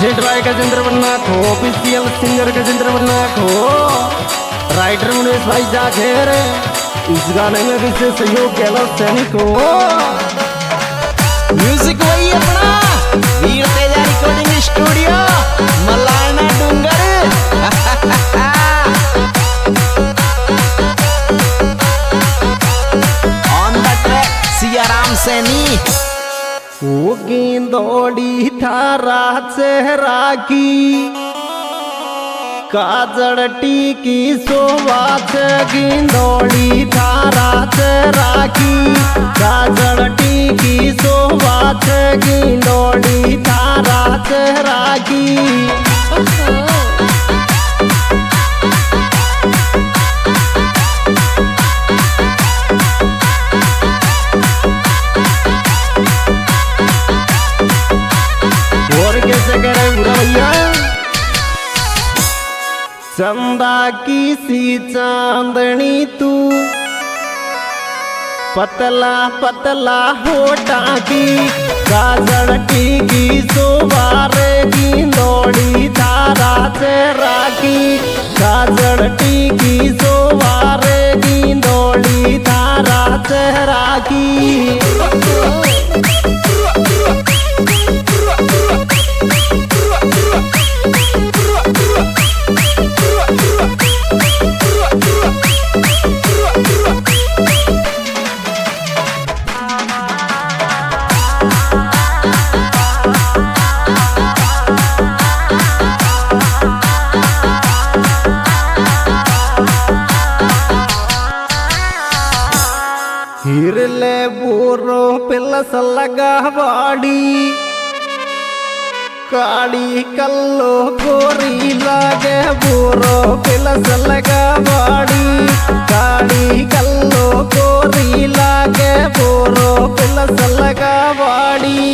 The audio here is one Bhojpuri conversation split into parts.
प्रेजेंट बाय गजेंद्र बन्ना खो, ऑफिशियल सिंगर गजेंद्र बन्ना खो, राइटर मुनेश भाई जाखेर, इस गाने में किससे सहयोग केलो सैनिक को। म्यूजिक वही अपना वीर तेजा recording studio Malana Dungar. On the track Siyaram Saini. वो गेंदोड़ी थारा चेहरा की काजड़ टीकी शोभा छे, गेंदोड़ी थारा चेहरा की काजड़ टीकी शोभा छे, गेंदोड़ी थारा चेहरा की। और कैसे कह रहे बुरा भैया, चंदा की सी चांदनी तू पतला पतला होठा की काजड़ टीकी शोभा रे, गेंदोड़ी थारा चेहरा की काजड़ टीकी शोभा रे, गेंदोड़ी थारा चेहरा की। हिरले बोरो पिलस लगा बाड़ी काड़ी कल्लो गोरी लागे, बोरो पिलस लगा बाड़ी काड़ी कल्लो गोरी लागे, बोरो पिलस लगा बाड़ी।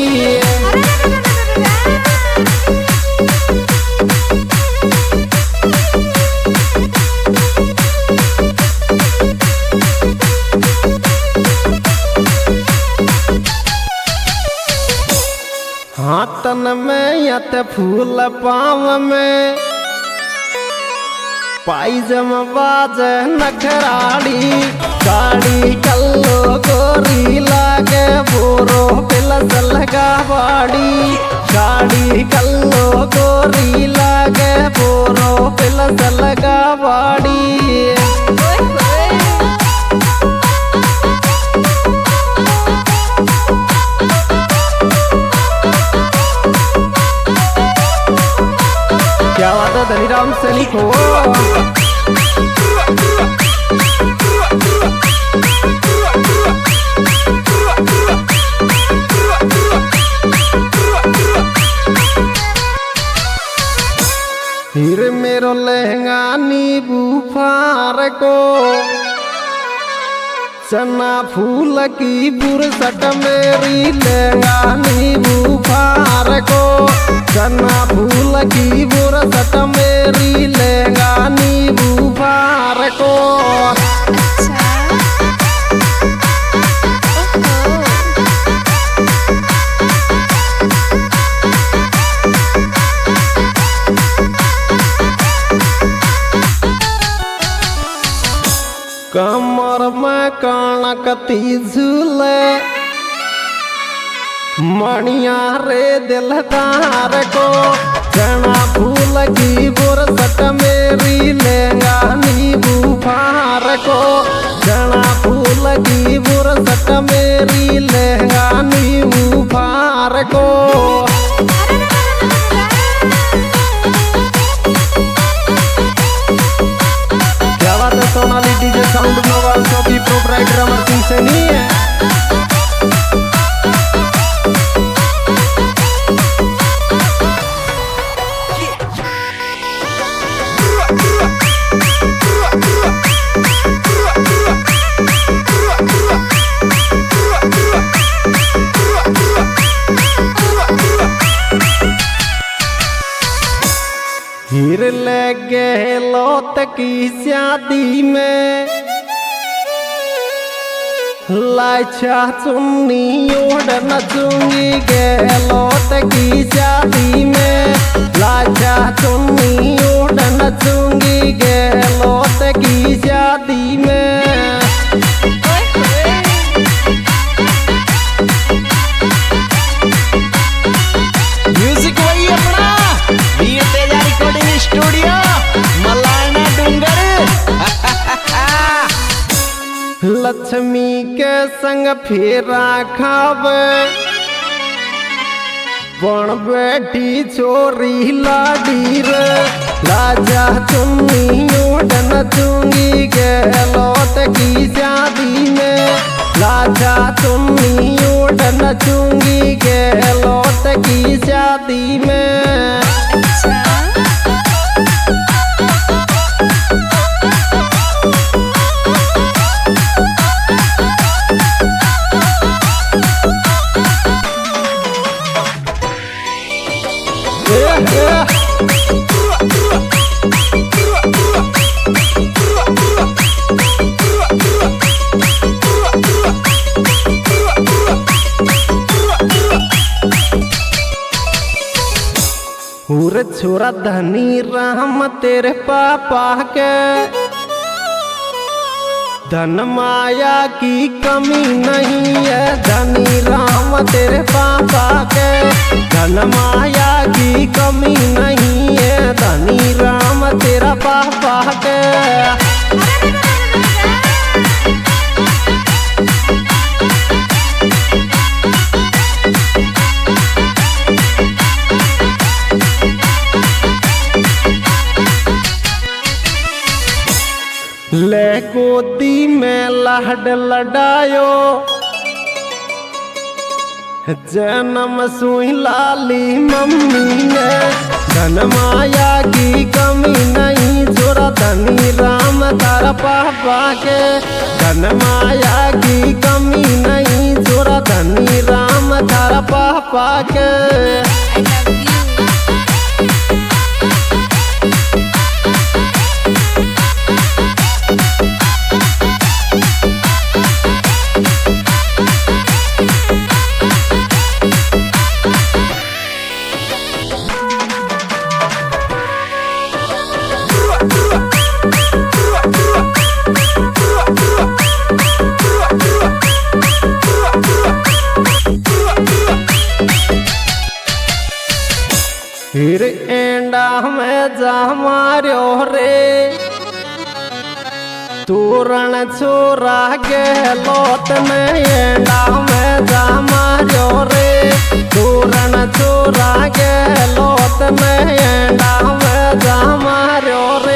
हाथन में यत फूल पाँव में पाइजम बाज नखराड़ी काड़ी कल्लो गोरी लागे, बोरो पिलस लगा बाड़ी काड़ी कल्लो गोरी लागे, बोरो पिलस लगा बाड़ी। क्या बात है धनीराम सैनिक हो। हीरे मेरो लहंगा नींबू फार को, चना फूल की बुरसट मेरी लहंगा नींबू फार को, चना फूल की बुरसट मेरी लहंगा नींबू फार को। कमर में कानकती झूले मणिया रे दिलदार को, चना फूल की बुरसट मेरी लहंगा नींबू फार को, चना फूल की बुरसट मेरी लहंगा नींबू फार को। क्या बात है Sonali DJ sound mobile shoppy proprietor Amar Singh Saini है। हीर ले गए लौत की शादी में लाचा चुन्नी ओढ़ नचूंगी गहलोत की शादी में। लाचा चुन्नी ओढ़ नचूंगी गहलोत की शादी में। म्यूजिक वही अपना वीर तेजा रिकॉर्डिंग स्टूडियो मलाना डूंगर। लक्ष्मी के संग फेरा खावे बन बेटी चोरी लाडी रे। लाजा चुन्नी ओढ़ नचूंगी गहलोत की शादी में। लाजा चुन्नी ओढ़ नचूंगी गहलोत की शादी में। पूरे छोरा धनी राम तेरे पापा के। धन माया की कमी नहीं है धनी राम तेरे पापा के। धन माया की कमी नहीं है धनी राम तेरा पापा के। ले गोदी में लाड लडायो जन्म सुई लाली मम्मी ने। धन माया की कमी नहीं छोरा धनी राम तारा पापा के। धन माया की कमी नहीं छोरा धनी राम तारा पापा के। फिर एंडा में जा मार्यो रे तोरण छोरा गहलोत में। एंडा में जा मार्यो रे तोरण छोरा गहलोत में। एंडा में जा मार्यो रे।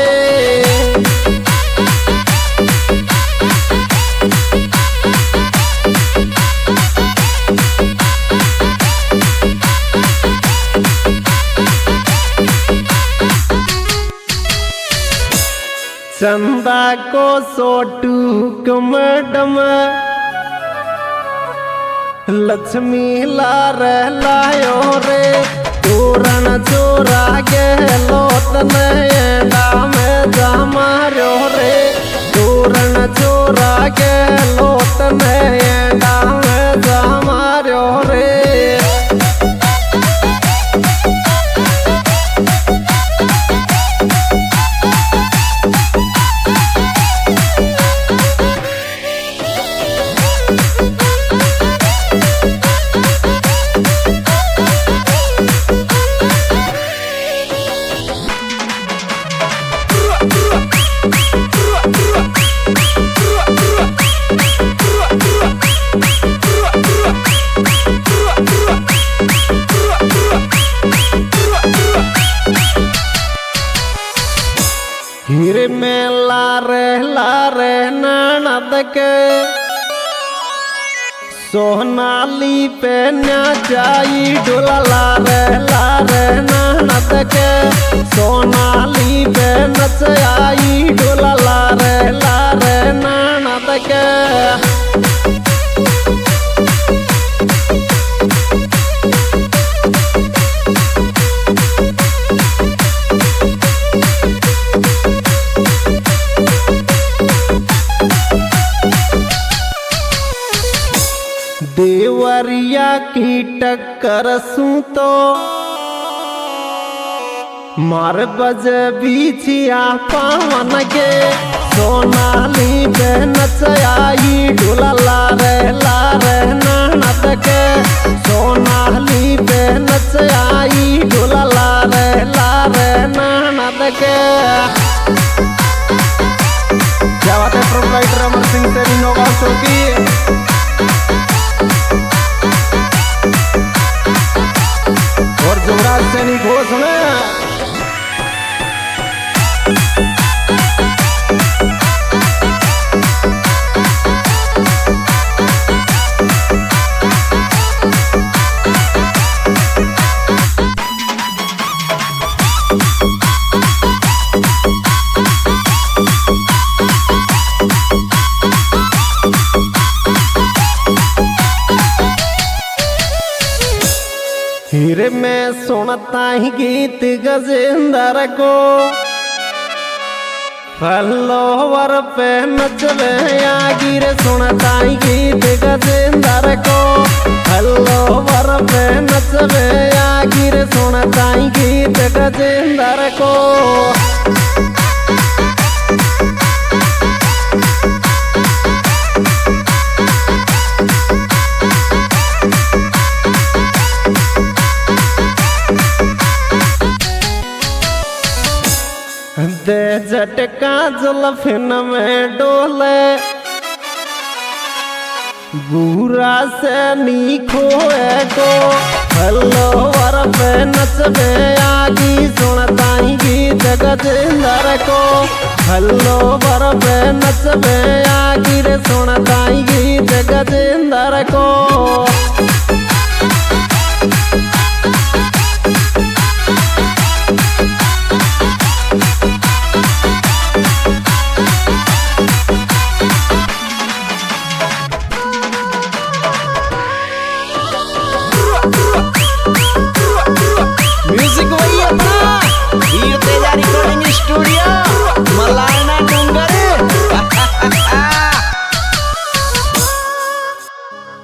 चंदा को सोटू कमडम लक्ष्मी लार लायो रे तोरण चोरा गहलोत में। एंडा में जा मार्यो रे तोरण चोरा गहलोत में। एंडा में जा मार्यो रे। हीरे में लारे ननद के सोनाली पे नाचाई डोला। लारे ननद के सोनाली पे नचाई डोला। लारे ननद के। टक्कर सू तो मार बजे बीछिया पावन के सोनाली पे नचयाई ढोला लारे ननद के सोनाली पे नचयाई ढोला लारे ननद के। क्या बात है प्रोप्राइटर अमर सिंह तेरी नोगा चौकी। और जुगराज सैनी घोष में हीरे में सुनता ही गीत गजेंद्र को फलोवर पे नचवे आगिर सुनता ही गीत गजेंद्र को फलोवर पे नचवे आगिर सुनता ही गीत गजेंद्र को। दे झटका जुल्फिन में डोले बुरा से नीखोए को फलोवर पे नचबे आगी सुनताई गीत गजेंद्र को फलोवर पे नचबे आगी रे सुनताई गीत गजेंद्र को।